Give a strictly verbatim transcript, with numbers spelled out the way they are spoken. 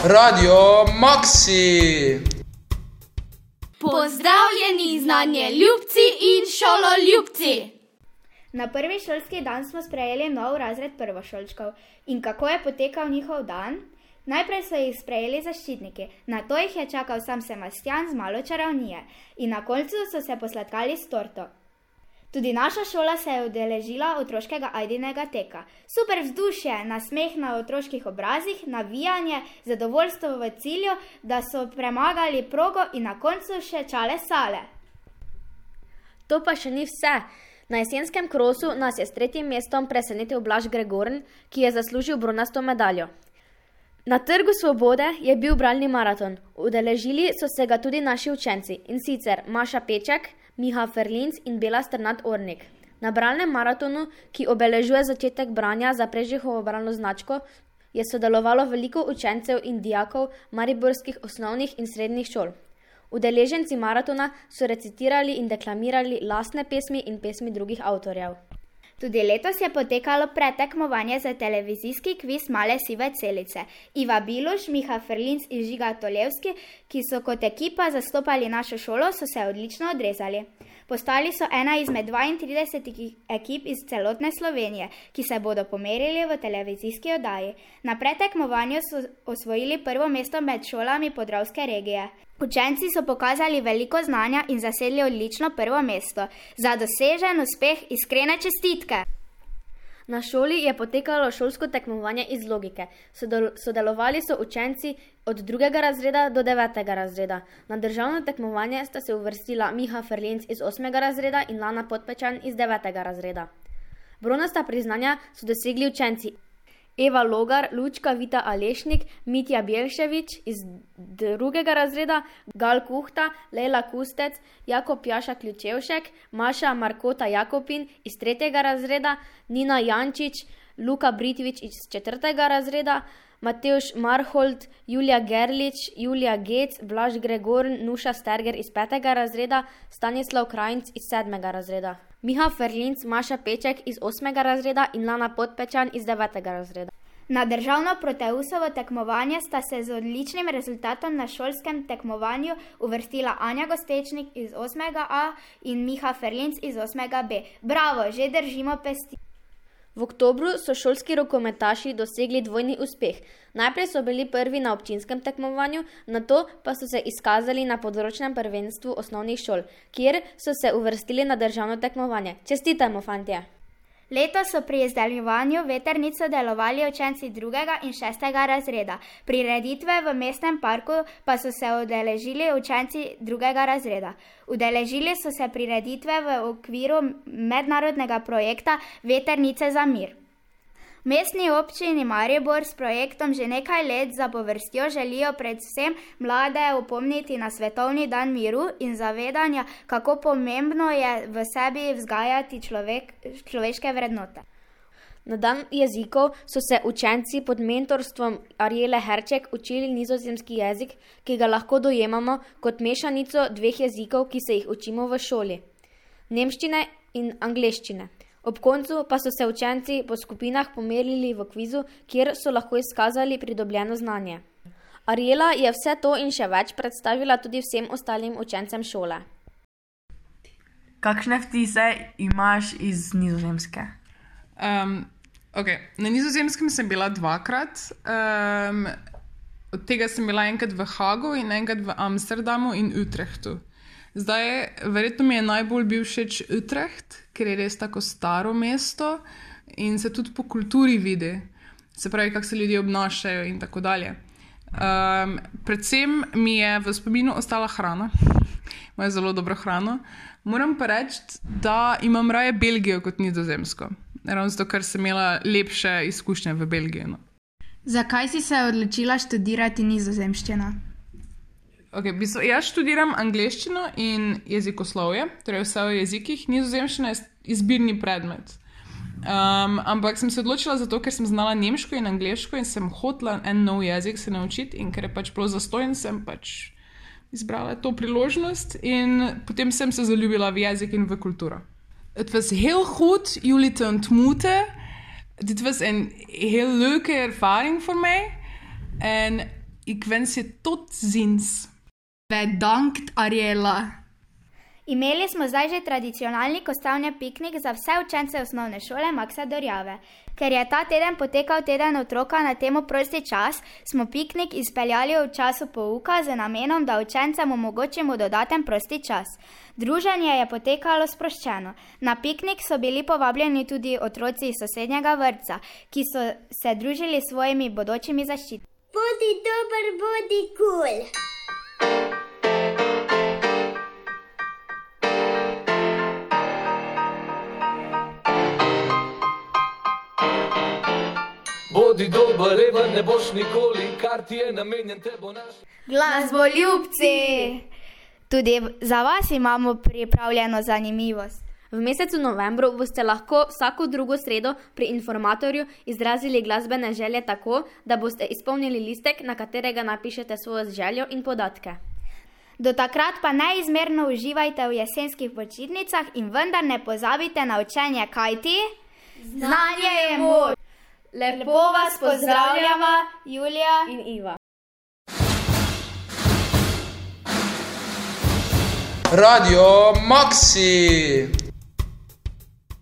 Radio Maxi. Pozdravljeni znanje ljubci in šololjubci! Na prvi šolski dan smo sprejeli nov razred prvošolčkov. In kako je potekal njihov dan? Najprej so jih sprejeli zaščitniki, nato jih je čakal sam Sebastian z malo čarovnije in na koncu so se posladkali s torto. Tudi naša šola se je udeležila otroškega ajdinega teka. Super vzdušje, nasmeh na otroških obrazih, navijanje, zadovoljstvo v cilju, da so premagali progo in na koncu še čale sale. To pa še ni vse. Na jesenskem krosu nas je s tretjim mestom presenetil Blaž Gregorn, ki je zaslužil bronasto medaljo. Na Trgu Svobode je bil bralni maraton. Udeležili so se ga tudi naši učenci, in sicer Maša Peček, Miha Ferlinc in Bela Strnad-Ornik. Na bralnem maratonu, ki obeležuje začetek branja za Prežihovo bralno značko, je sodelovalo veliko učencev in dijakov mariborskih osnovnih in srednjih šol. Udeleženci maratona so recitirali in deklamirali lastne pesmi in pesmi drugih avtorjev. Tudi letos je potekalo predtekmovanje za televizijski kviz Male sive celice. Iva Biluš, Miha Ferlinc in Žiga Tolevski, ki so kot ekipa zastopali našo šolo, so se odlično odrezali. Postali so ena izmed dvaintridesetih ekip iz celotne Slovenije, ki se bodo pomerili v televizijski oddaji. Na predtekmovanju so osvojili prvo mesto med šolami Podravske regije. Učenci so pokazali veliko znanja in zasedli odlično prvo mesto. Za dosežen uspeh iskrene čestitke! Na šoli je potekalo šolsko tekmovanje iz logike. Sodelovali so učenci od drugega razreda do devetega razreda. Na državno tekmovanje sta se uvrstila Miha Ferlinc iz osmega razreda in Lana Podpečan iz devetega razreda. Bronasta priznanja so dosegli učenci Eva Logar, Lučka Vita Alešnik, Mitja Bjelševič iz drugega razreda, Gal Kuhta, Lejla Kustec, Jakob Jaša Ključevšek, Maša Markota Jakopin iz tretjega razreda, Nina Jančič, Luka Britvič iz četrtega razreda, Matevž Marhold, Julija Gerlič, Julija Gec, Blaž Gregorn, Nuša Sterger iz petega razreda, Stanislav Krajnc iz sedmega razreda. Miha Ferlinc, Maša Peček iz osmega razreda in Lana Podpečan iz devetega razreda. Na državno Proteusovo tekmovanje sta se z odličnim rezultatom na šolskem tekmovanju uvrstila Anja Gostečnik iz osmega A in Miha Ferlinc iz osmega B. Bravo, že držimo pesti! V oktobru so šolski rokometaši dosegli dvojni uspeh. Najprej so bili prvi na občinskem tekmovanju, nato pa so se izkazali na področnem prvenstvu osnovnih šol, kjer so se uvrstili na državno tekmovanje. Čestitajmo, fantje! Letos so pri izdeljevanju vetrnic sodelovali učenci drugega in šestega razreda. Prireditve v mestnem parku pa so se udeležili učenci drugega razreda. Udeležili so se prireditve v okviru mednarodnega projekta Vetrnice za mir. Mestni občini Maribor s projektom že nekaj let zapovrstjo želijo predvsem mlade opomniti na Svetovni dan miru in zavedanja, kako pomembno je v sebi vzgajati človek, človeške vrednote. Na dan jezikov so se učenci pod mentorstvom Ariele Herček učili nizozemski jezik, ki ga lahko dojemamo kot mešanico dveh jezikov, ki se jih učimo v šoli, nemščine in angleščine. Ob koncu pa so se učenci po skupinah pomerili v kvizu, kjer so lahko izkazali pridobljeno znanje. Ariela je vse to in še več predstavila tudi vsem ostalim učencem šole. Kakšne vtise imaš iz Nizozemske? Um, okay. Na Nizozemskem sem bila dvakrat. Um, od tega sem bila enkrat v Hagu in enkrat v Amsterdamu in Utrechtu. Zdaj, verjetno mi je najbolj bil všeč Utrecht, ker je res tako staro mesto in se tudi po kulturi vidi, se pravi, kako se ljudje obnašajo in tako dalje. Um, predvsem mi je v spominu ostala hrana, imajo zelo dobro hrano. Moram pa reči, da imam raje Belgijo kot Nizozemsko, ravno zato, ker sem imela lepše izkušnje v Belgiji. No. Zakaj si se odločila študirati nizozemščino? Okay, bistvo, jaz študiram angleščino in jezikoslovje, torej vse o jezikih. Nizozemščina je izbirni predmet. Um, ampak sem se odločila zato, ker sem znala nemško in angleško in sem hotela en nov jezik se naučiti in ker je pač bilo zastojen, sem pač izbrala to priložnost in potem sem se zaljubila v jezik in v kulturo. Het was heel goed jullie te ontmoeten. Dit was een heel leuke ervaring voor mij. En ik wens je tot ziens. Bedankt, Ariela. Imeli smo zdaj že tradicionalni kostavni piknik za vse učence osnovne šole Maksa Dorjave. Ker je ta teden potekal teden otroka na temo prosti čas, smo piknik izpeljali v času pouka z namenom, da učencem omogočimo dodaten prosti čas. Druženje je potekalo sproščeno. Na piknik so bili povabljeni tudi otroci iz sosednjega vrtca, ki so se družili s svojimi bodočimi zaščitniki. Bodi dober, bodi kul. Bodi dober, reven ne boš nikoli, kar ti je namenjen, te bo naš. Glasboljubci! Tudi za vas imamo pripravljeno zanimivost. V mesecu novembru boste lahko vsako drugo sredo pri informatorju izrazili glasbene želje tako, da boste izpolnili listek, na katerega napišete svojo željo in podatke. Do takrat pa neizmerno uživajte v jesenskih počitnicah in vendar ne pozabite na učenje, kajti znanje je moč. Lepo vas pozdravljava, Julija in Iva. Radio Maxi.